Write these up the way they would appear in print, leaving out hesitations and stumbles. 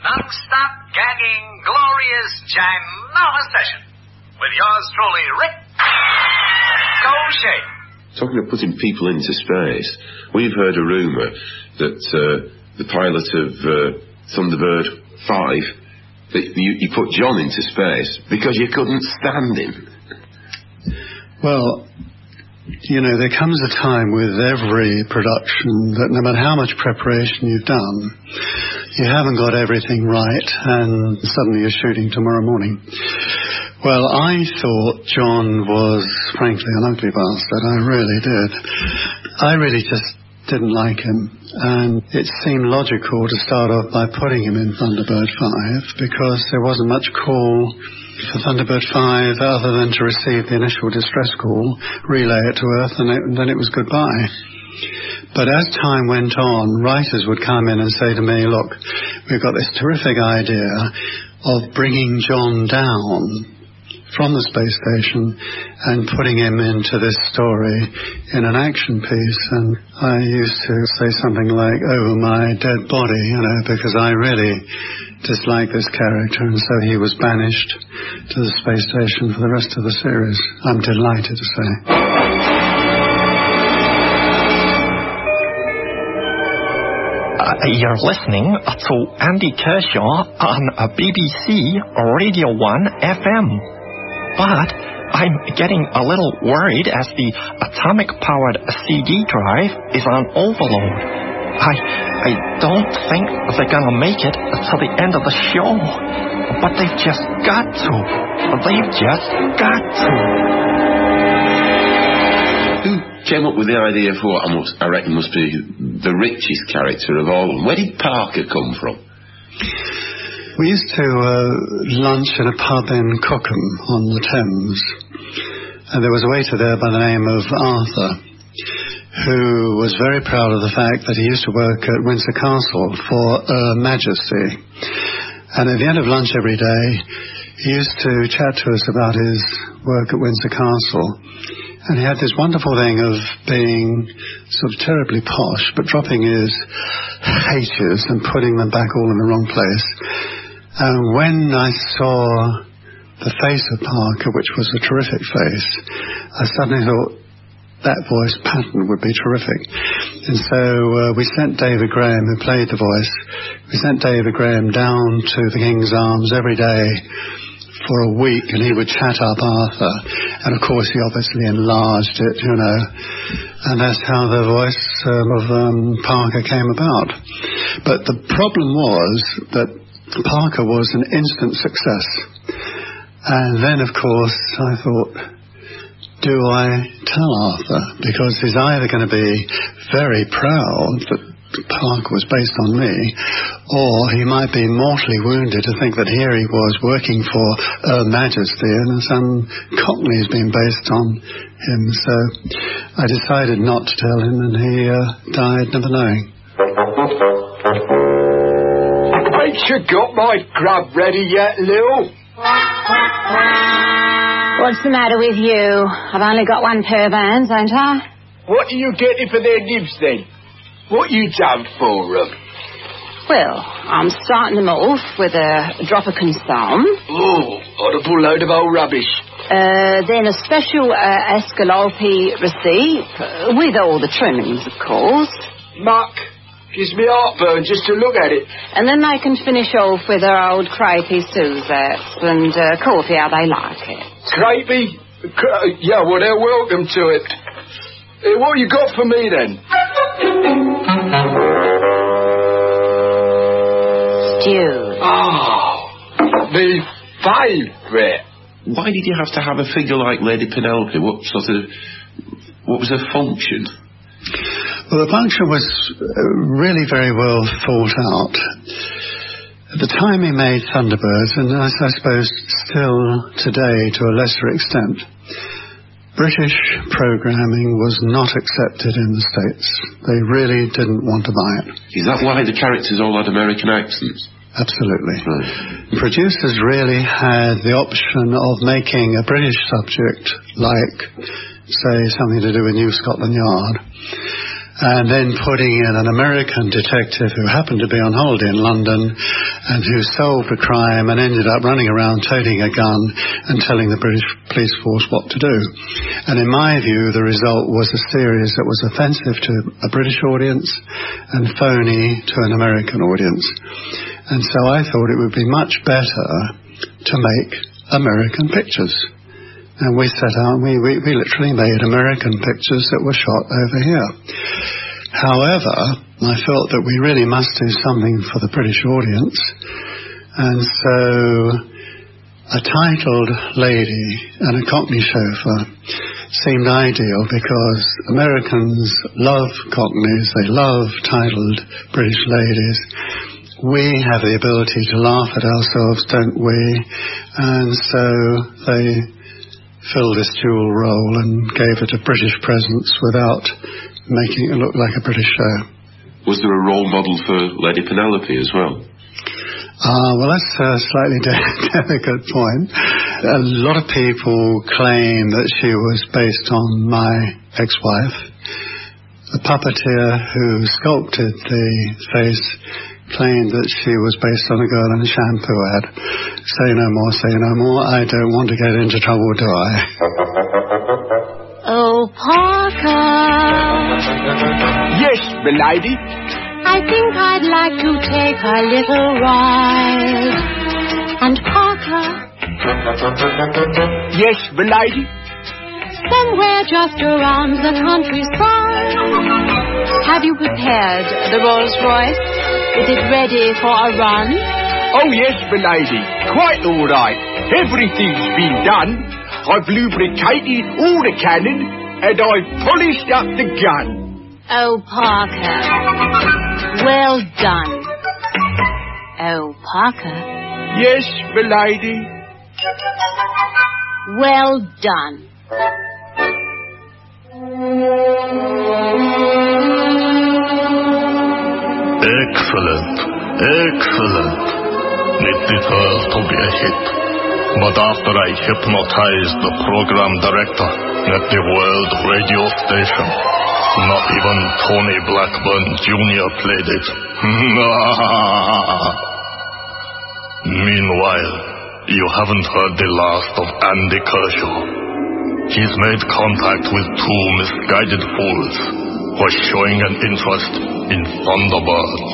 non-stop, gagging, glorious, ginormous session. With yours truly, Rick O'Shea. Talking of putting people into space, we've heard a rumour that the pilot of Thunderbird 5, that you put John into space because you couldn't stand him. Well, you know, there comes a time with every production that no matter how much preparation you've done, you haven't got everything right, and suddenly you're shooting tomorrow morning. Well, I thought John was, frankly, an ugly bastard. I really did. I really just didn't like him, and it seemed logical to start off by putting him in Thunderbird 5 because there wasn't much call for Thunderbird 5 other than to receive the initial distress call, relay it to Earth, and then it was goodbye. But as time went on, writers would come in and say to me, look, we've got this terrific idea of bringing John down from the space station and putting him into this story in an action piece. And I used to say something like, oh, my dead body, you know, because I really disliked this character, and so he was banished to the space station for the rest of the series, I'm delighted to say. You're listening to Andy Kershaw on BBC Radio 1 FM. But I'm getting a little worried as the atomic-powered CD drive is on overload. I don't think they're gonna make it to the end of the show. But they've just got to. They've just got to. Who came up with the idea for what I reckon must be the richest character of all of them? Where did Parker come from? We used to lunch in a pub in Cookham on the Thames, and there was a waiter there by the name of Arthur, who was very proud of the fact that he used to work at Windsor Castle for Her Majesty. And at the end of lunch every day, he used to chat to us about his work at Windsor Castle. And he had this wonderful thing of being sort of terribly posh, but dropping his H's and putting them back all in the wrong place. And when I saw the face of Parker, which was a terrific face, I suddenly thought that voice pattern would be terrific. And so we sent David Graham, who played the voice, we sent David Graham down to the King's Arms every day for a week, and he would chat up Arthur. And of course he obviously enlarged it, you know. And that's how the voice of Parker came about. But the problem was that Parker was an instant success. And then, of course, I thought, do I tell Arthur? Because he's either going to be very proud that Parker was based on me, or he might be mortally wounded to think that here he was working for Her Majesty and some cockney's been based on him. So I decided not to tell him, and he died never knowing. Ain't you got my grub ready yet, Lil? What's the matter with you? I've only got one pair of hands, ain't I? What are you getting for their nibs, then? What you done for them? Well, I'm starting them off with a drop of concern. Oh, audible load of old rubbish. Then a special Escalope receipt, with all the trimmings, of course. Muck. Gives me heartburn just to look at it. And then they can finish off with their old crepey Suzettes and coffee how they like it. Crepey? Yeah, well, they're welcome to it. Hey, what you got for me, then? Stew. Oh, me favourite. Why did you have to have a figure like Lady Penelope? What was her function? Well, the function was really very well thought out. At the time he made Thunderbirds, and I suppose still today to a lesser extent, British programming was not accepted in the States. They really didn't want to buy it. Is that why the characters all had American accents? Absolutely. Right. Producers really had the option of making a British subject, like, say, something to do with New Scotland Yard, and then putting in an American detective who happened to be on holiday in London and who solved a crime and ended up running around toting a gun and telling the British police force what to do. And in my view, the result was a series that was offensive to a British audience and phony to an American audience. And so I thought it would be much better to make American pictures. And we set out, we literally made American pictures that were shot over here. However, I felt that we really must do something for the British audience. And so a titled lady and a Cockney chauffeur seemed ideal, because Americans love Cockneys, they love titled British ladies. We have the ability to laugh at ourselves, don't we? And so they filled this dual role and gave it a British presence without making it look like a British show. Was there a role model for Lady Penelope as well? Well, that's a slightly delicate point. A lot of people claim that she was based on my ex-wife. The puppeteer who sculpted the face claimed that she was based on a girl in a shampoo ad. Say no more, say no more. I don't want to get into trouble, do I? Oh, Parker. Yes, milady. I think I'd like to take a little ride. And Parker. Yes, milady. Somewhere just around the countryside. Have you prepared the Rolls Royce? Is it ready for a run? Oh, yes, milady. Quite all right. Everything's been done. I've lubricated all the cannon, and I've polished up the gun. Oh, Parker. Well done. Oh, Parker. Yes, milady. Well done. Excellent. Excellent. It deserves to be a hit. But after I hypnotized the program director at the World Radio Station, not even Tony Blackburn Jr. played it. Meanwhile, you haven't heard the last of Andy Kershaw. He's made contact with two misguided fools who are showing an interest in Thunderbirds.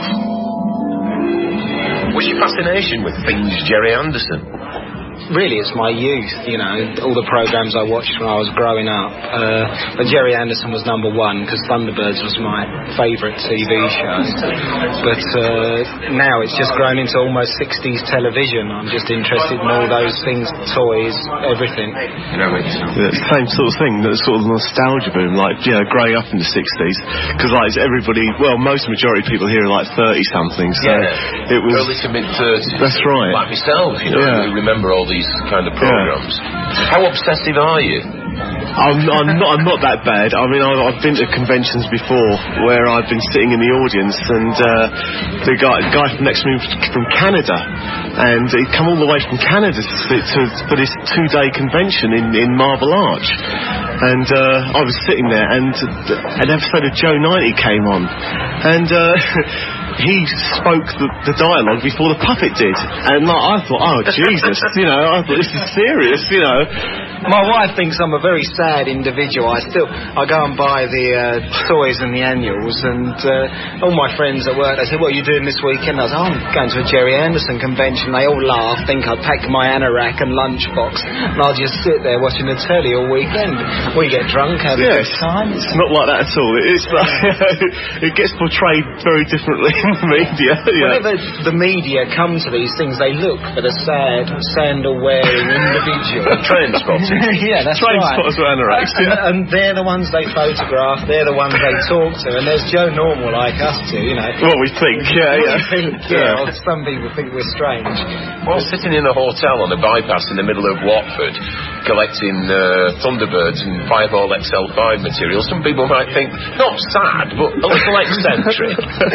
What's your fascination with things Jerry Anderson? Really, it's my youth, you know, all the programs I watched when I was growing up. But Jerry Anderson was number one, because Thunderbirds was my favourite TV show. But now it's just grown into almost 60s television. I'm just interested in all those things, toys, everything. You know, it's the same sort of thing, that sort of nostalgia boom, like, you know, growing up in the 60s. Because, like, everybody, well, majority of people here are like 30-something, so it was... early to mid-30s. That's right. Like myself, you know, who remember all these kind of programs. How obsessive are you? I'm not that bad. I mean, I've been to conventions before where I've been sitting in the audience, and the guy from next to me from Canada, and he'd come all the way from Canada for this 2-day convention in Marble Arch. And I was sitting there, and an episode of Joe 90 came on, and he spoke the dialogue before the puppet did, and I thought, oh Jesus, you know, I thought this is serious, you know. My wife thinks I'm a very sad individual. I go and buy the toys and the annuals, and all my friends at work, they say, what are you doing this weekend? I was I'm going to a Jerry Anderson convention. They all laugh, think I packed my anorak and lunchbox, and I'll just sit there watching the telly all weekend. We get drunk, have a good time. It's not like that at all. It's like, it gets portrayed very differently in the media. Whenever the media come to these things, they look for the sad, sandal-wearing individual. Train spots. Yeah, that's Train right. spotters with anoraks, and they're the ones they photograph, they're the ones they talk to, and there's Joe Normal like us two, you know. What we think, Well, some people think we're strange. Well, sitting in a hotel on a bypass in the middle of Watford, collecting Thunderbirds and Fireball XL5 material, some people might think, not sad, but a little eccentric.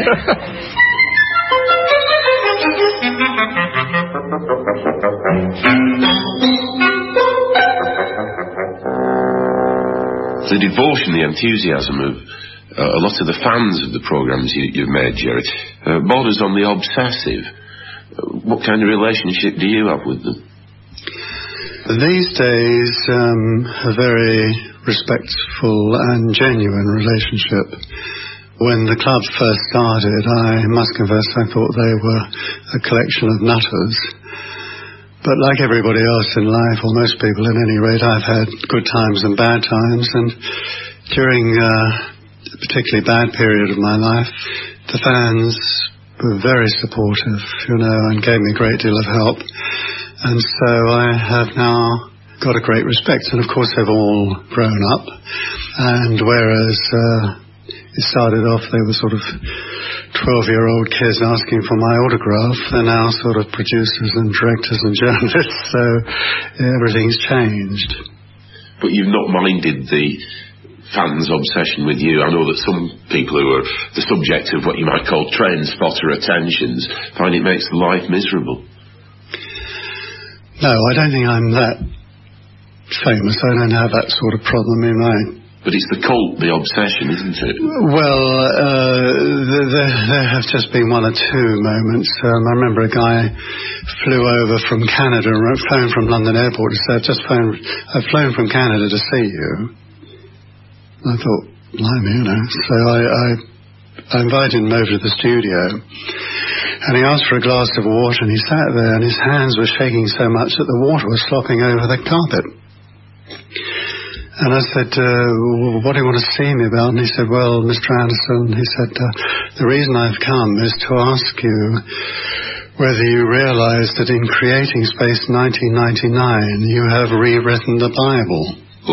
The devotion, the enthusiasm of a lot of the fans of the programmes you've made, Jerry, borders on the obsessive. What kind of relationship do you have with them? These days, a very respectful and genuine relationship. When the club first started, I must confess I thought they were a collection of nutters. But like everybody else in life, or most people at any rate, I've had good times and bad times, and during a particularly bad period of my life, the fans were very supportive, and gave me a great deal of help. And so I have now got a great respect. And of course they've all grown up. And whereas it started off, they were sort of 12-year-old kids asking for my autograph, they're now sort of producers and directors and journalists. So everything's changed. But you've not minded the fans' obsession with you. I know that some people who are the subject of what you might call trend spotter attentions find it makes life miserable. No, I don't think I'm that famous. I don't have that sort of problem in mind. But it's the cult, the obsession, isn't it? Well, there have just been one or two moments. I remember a guy flew over from Canada, flown from London Airport, and said, I've flown from Canada to see you. I thought, blimey, So I invited him over to the studio, and he asked for a glass of water, and he sat there, and his hands were shaking so much that the water was slopping over the carpet. And I said, what do you want to see me about? And he said, well, Mr. Anderson, he said, the reason I've come is to ask you whether you realize that in creating Space 1999, you have rewritten the Bible.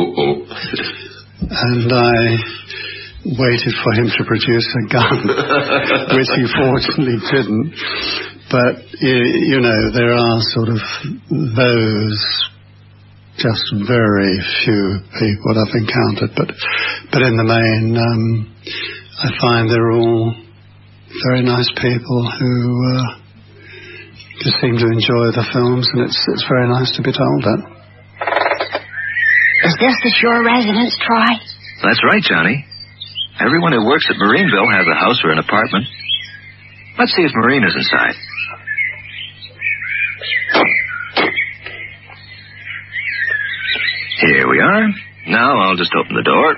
And I waited for him to produce a gun, which he fortunately didn't. But, there are sort of those just very few people I've encountered. But in the main, I find they're all very nice people who just seem to enjoy the films, and it's very nice to be told that. Is this the Shore residence, Troy? That's right, Johnny. Everyone who works at Marineville has a house or an apartment. Let's see if Marina's inside. Here we are. Now I'll just open the door.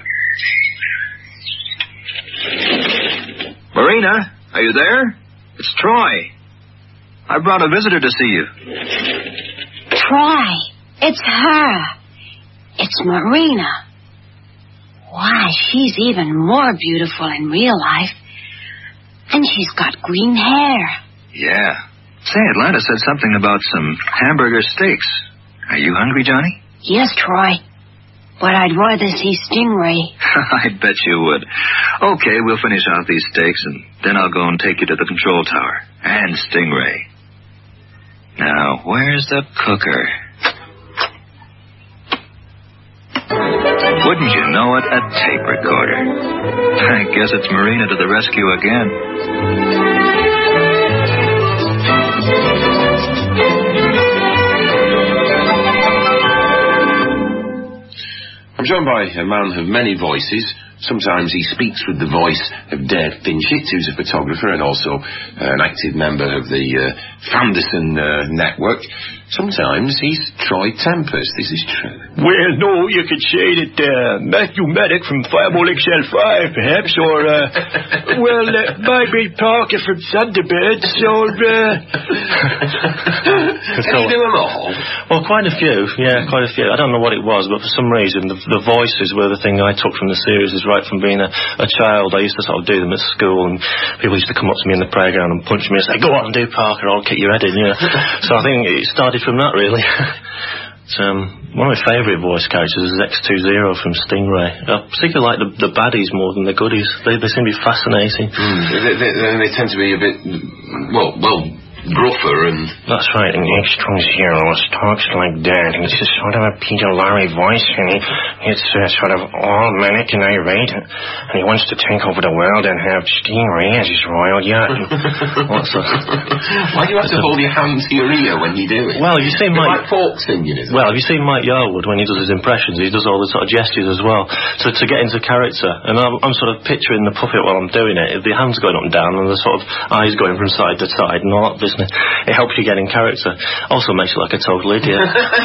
Marina, are you there? It's Troy. I brought a visitor to see you. Troy, it's her. It's Marina. Why, she's even more beautiful in real life. And she's got green hair. Yeah. Say, Atlanta said something about some hamburger steaks. Are you hungry, Johnny? Yes, Troy. But I'd rather see Stingray. I bet you would. Okay, we'll finish off these steaks, and then I'll go and take you to the control tower. And Stingray. Now, where's the cooker? Wouldn't you know it, a tape recorder. I guess it's Marina to the rescue again. I'm joined by a man of many voices. Sometimes he speaks with the voice of Dave Finchett, who's a photographer and also an active member of the Fanderson network. Sometimes he's Troy Tempest. This is true. Well, no, you could say that Matthew Maddock from Fireball XL5, perhaps, or, maybe Parker from Thunderbirds, or... Can you do them all? Well, quite a few, yeah, quite a few. I don't know what it was, but for some reason the voices were the thing I took from the series. Is right from being a child. I used to sort of do them at school, and people used to come up to me in the playground and punch me and say, go on, do Parker, I'll kick your head in, So I think it started from that, really. One of my favourite voice characters is X20 from Stingray. I particularly like the baddies more than the goodies. They seem to be fascinating. They tend to be a bit, well, gruffer and... That's right, and X20 talks like that. He's just sort of a Peter Lorre voice, and it's sort of all manic and irate, and he wants to take over the world and have Stingray as his royal yacht. Why do you have to hold your hand to your ear when you do it? Well, you see Mike... like folk singing, isn't it? Well, have you seen Mike Yarwood when he does his impressions? He does all the sort of gestures as well. So to get into character, and I'm sort of picturing the puppet while I'm doing it, the hands going up and down, and the sort of eyes going from side to side, and all this doesn't it? It helps you get in character. Also makes you like a total idiot.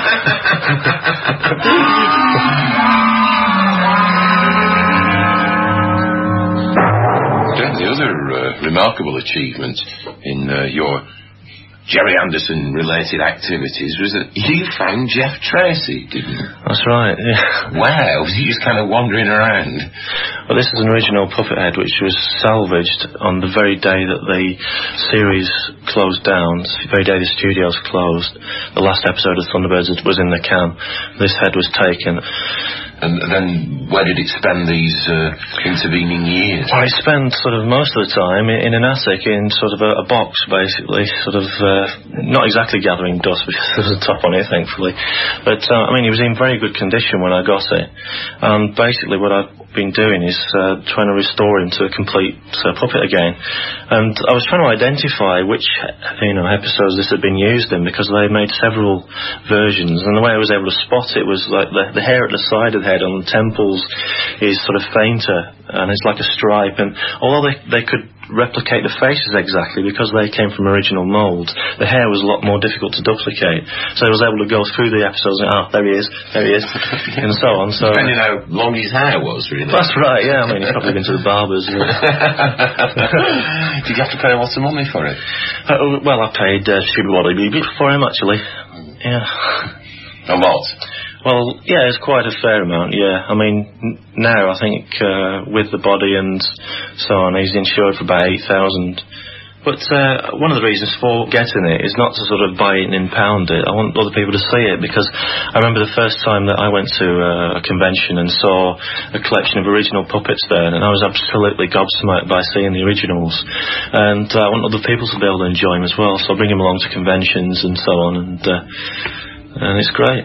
The other remarkable achievement in your Jerry Anderson-related activities was that you found Jeff Tracy, didn't you? That's right, yeah. Wow, was he just kind of wandering around? Well, this is an original puppet head which was salvaged on the very day that the series closed down, the very day the studios closed. The last episode of Thunderbirds was in the can. This head was taken. And then where did it spend these intervening years? Well, it spent sort of most of the time in an attic, in sort of a box, basically, sort of not exactly gathering dust, because there was a top on it, thankfully. But, I mean, it was in very good condition when I got it. And basically what I've been doing is trying to restore him to a complete puppet again. And I was trying to identify which, episodes this had been used in, because they made several versions. And the way I was able to spot it was like the hair at the side of the head on the temples is sort of fainter, and it's like a stripe. And although they could replicate the faces exactly because they came from original moulds, the hair was a lot more difficult to duplicate. So I was able to go through the episodes and, there he is, and so on. So depending how long his hair was, really. That's right, yeah. I mean, he's probably been to the barbers. Did you have to pay lots of money for it? Well, I paid for him, actually. Yeah. A lot? Well, yeah, it's quite a fair amount, yeah. I mean, now I think with the body and so on, he's insured for about 8,000. But one of the reasons for getting it is not to sort of buy it and impound it. I want other people to see it, because I remember the first time that I went to a convention and saw a collection of original puppets there, and I was absolutely gobsmacked by seeing the originals. And I want other people to be able to enjoy them as well, so I bring them along to conventions and so on, and it's great.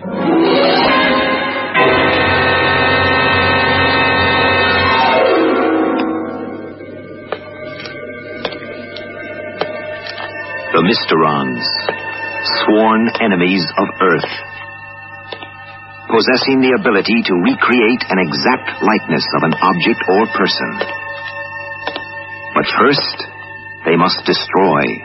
The Mysterons, sworn enemies of Earth, possessing the ability to recreate an exact likeness of an object or person. But first, they must destroy.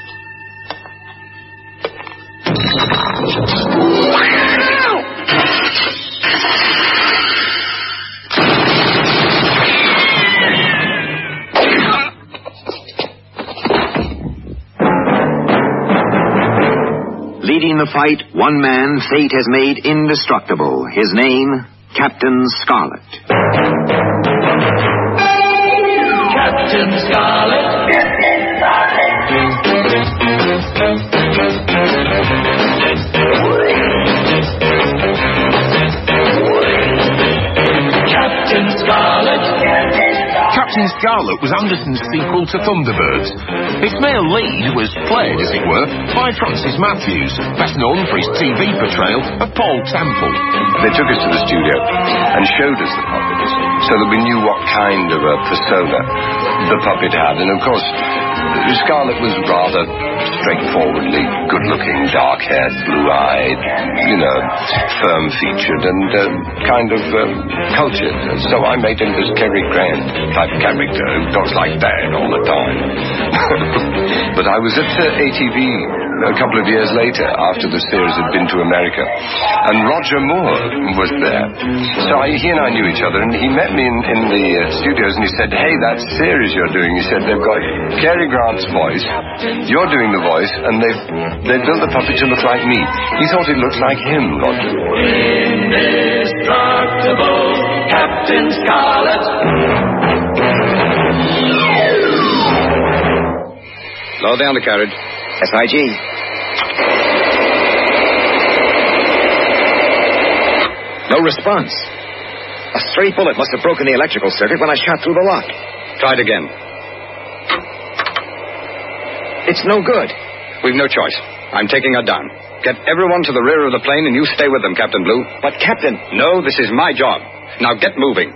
Leading the fight, one man fate has made indestructible. His name, Captain Scarlet. Captain Scarlet. Captain Scarlet. Captain Scarlet was Anderson's sequel to Thunderbirds. Its male lead was played, as it were, by Francis Matthews, best known for his TV portrayal of Paul Temple. They took us to the studio and showed us the puppets so that we knew what kind of a persona the puppet had. And of course, Scarlet was rather straightforwardly good-looking, dark-haired, blue-eyed, firm-featured and kind of cultured. So I made him this Cary Grant type character who talks like that all the time. But I was at ATV a couple of years later, after the series had been to America, and Roger Moore was there. So he and I knew each other, and he met me in the studios, and he said, "Hey, that series you're doing," he said, "they've got Cary Grant's voice, you're doing the voice, and they've built the puppet to look like me." He thought it looked like him, Roger. Indestructible Captain Scarlet. Low down the carriage. SIG. No response. A stray bullet must have broken the electrical circuit when I shot through the lock. Try it again. It's no good. We've no choice. I'm taking her down. Get everyone to the rear of the plane and you stay with them, Captain Blue. But, Captain... No, this is my job. Now get moving.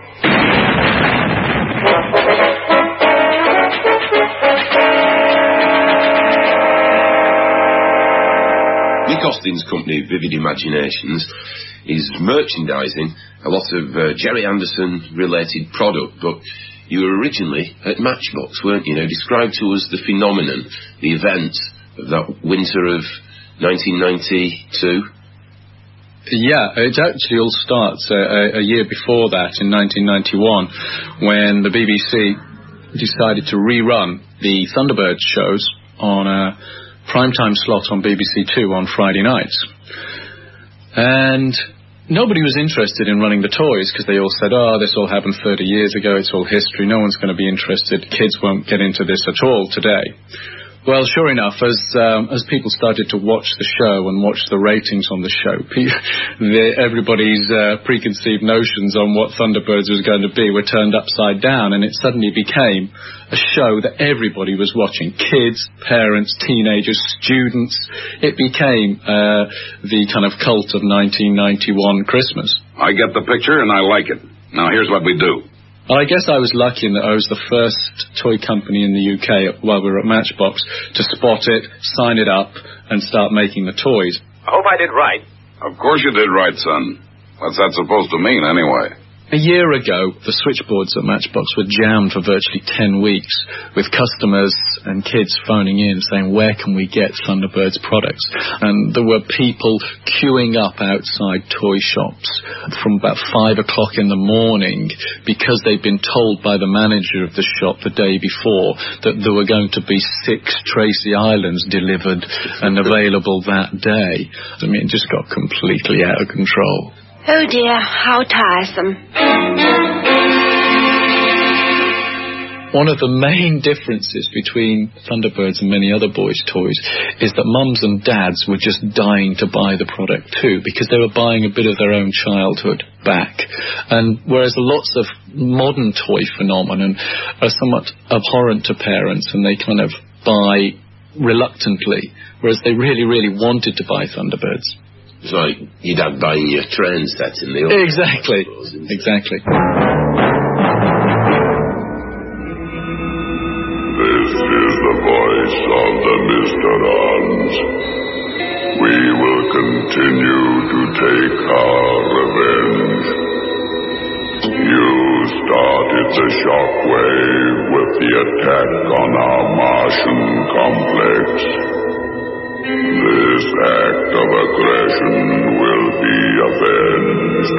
Nick Austin's company, Vivid Imaginations, is merchandising a lot of Jerry Anderson-related product, but you were originally at Matchbox, weren't you? Now, describe to us the phenomenon, the events that winter of 1992? Yeah, it actually all starts a year before that, in 1991, when the BBC decided to rerun the Thunderbirds shows on a primetime slot on BBC Two on Friday nights. And nobody was interested in running the toys because they all said, oh, this all happened 30 years ago, it's all history, no one's going to be interested, kids won't get into this at all today. Well, sure enough, as people started to watch the show and watch the ratings on the show, everybody's preconceived notions on what Thunderbirds was going to be were turned upside down, and it suddenly became a show that everybody was watching. Kids, parents, teenagers, students. It became the kind of cult of 1991 Christmas. I get the picture and I like it. Now here's what we do. Well, I guess I was lucky in that I was the first toy company in the UK while we were at Matchbox to spot it, sign it up, and start making the toys. I hope I did right. Of course you did right, son. What's that supposed to mean, anyway? A year ago, the switchboards at Matchbox were jammed for virtually 10 weeks, with customers and kids phoning in saying, where can we get Thunderbirds products? And there were people queuing up outside toy shops from about 5 o'clock in the morning because they'd been told by the manager of the shop the day before that there were going to be 6 Tracy Islands delivered and available that day. I mean, it just got completely out of control. Oh dear, how tiresome. One of the main differences between Thunderbirds and many other boys' toys is that mums and dads were just dying to buy the product too, because they were buying a bit of their own childhood back. And whereas lots of modern toy phenomenon are somewhat abhorrent to parents and they kind of buy reluctantly, whereas they really, really wanted to buy Thunderbirds. It's like your dad buying your train set in the old. Exactly. Exactly. This is the voice of the Mysterons. We will continue to take our revenge. You started the shockwave with the attack on our Martian complex. This act of aggression will be avenged.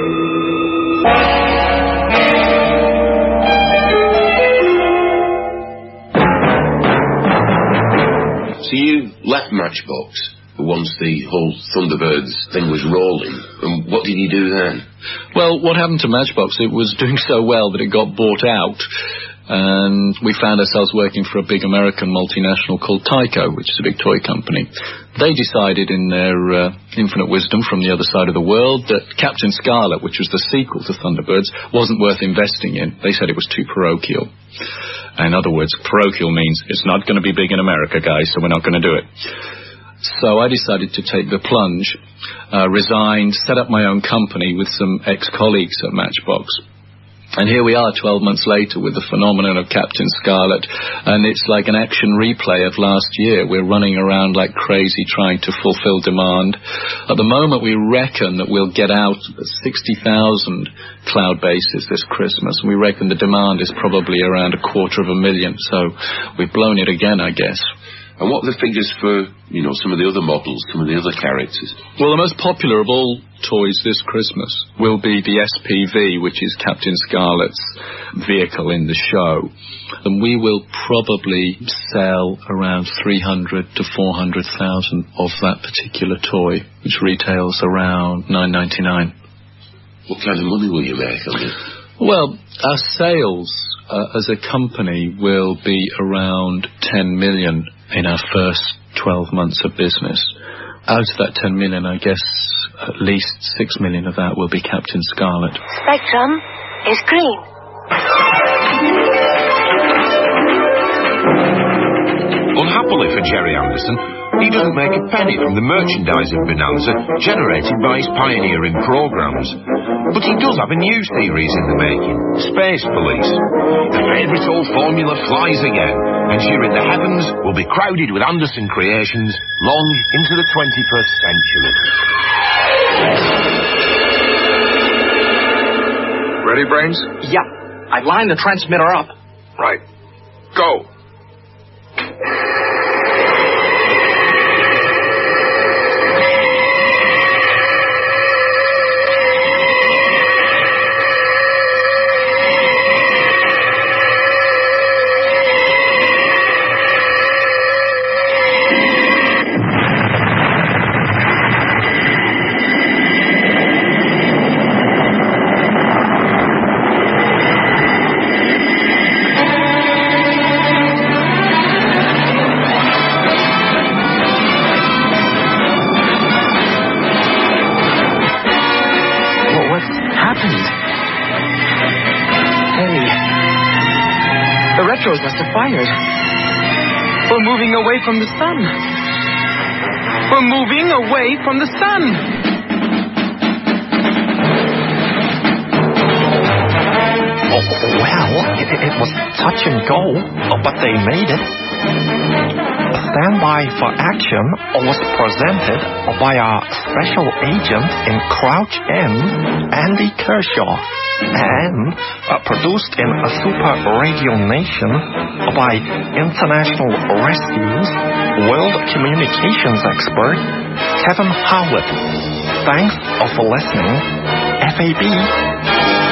So you left Matchbox once the whole Thunderbirds thing was rolling, and what did you do then? Well, what happened to Matchbox, it was doing so well that it got bought out. And we found ourselves working for a big American multinational called Tyco, which is a big toy company. They decided in their infinite wisdom from the other side of the world that Captain Scarlet, which was the sequel to Thunderbirds, wasn't worth investing in. They said it was too parochial. In other words, parochial means it's not going to be big in America, guys, so we're not going to do it. So I decided to take the plunge, resigned, set up my own company with some ex-colleagues at Matchbox. And here we are 12 months later with the phenomenon of Captain Scarlet, and it's like an action replay of last year. We're running around like crazy trying to fulfill demand. At the moment we reckon that we'll get out 60,000 cloud bases this Christmas, and we reckon the demand is probably around 250,000, so we've blown it again, I guess. And what are the figures for, some of the other models, some of the other characters? Well, the most popular of all toys this Christmas will be the SPV, which is Captain Scarlet's vehicle in the show. And we will probably sell around 300 to 400,000 of that particular toy, which retails around $9.99. What kind of money will you make on it? Well, our sales as a company will be around 10 million in our first 12 months of business. Out of that 10 million, I guess at least 6 million of that will be Captain Scarlet. Spectrum is green. Unhappily for Jerry Anderson, he doesn't make a penny from the merchandising bonanza generated by his pioneering programs. But he does have a new series in the making, Space Police. The favourite old formula flies again, ensuring the heavens will be crowded with Anderson creations long into the 21st century. Ready, Brains? Yeah. I've lined the transmitter up. Right. Go. Astros must have fired. We're moving away from the sun. We're moving away from the sun. Oh, well, it was touch and go, but they made it. Standby for Action was presented by our special agent in Crouch End, Andy Kershaw, and produced in a Super Radio Nation by International Rescue's World Communications expert, Kevin Howlett. Thanks for listening, FAB.